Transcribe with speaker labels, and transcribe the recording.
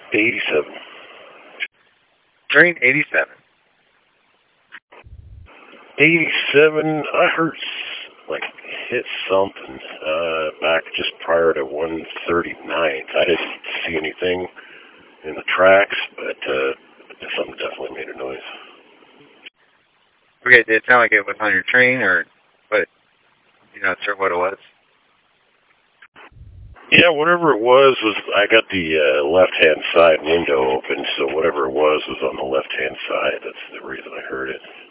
Speaker 1: 87.
Speaker 2: Train 87.
Speaker 1: 87, I heard like hit something back just prior to 139th. I didn't see anything in the tracks, but something definitely made a noise.
Speaker 2: Okay, did it sound like it was on your train, or what? You're not sure what it was?
Speaker 1: Yeah, whatever it was I got the left-hand side window open, so whatever it was on the left-hand side. That's the reason I heard it.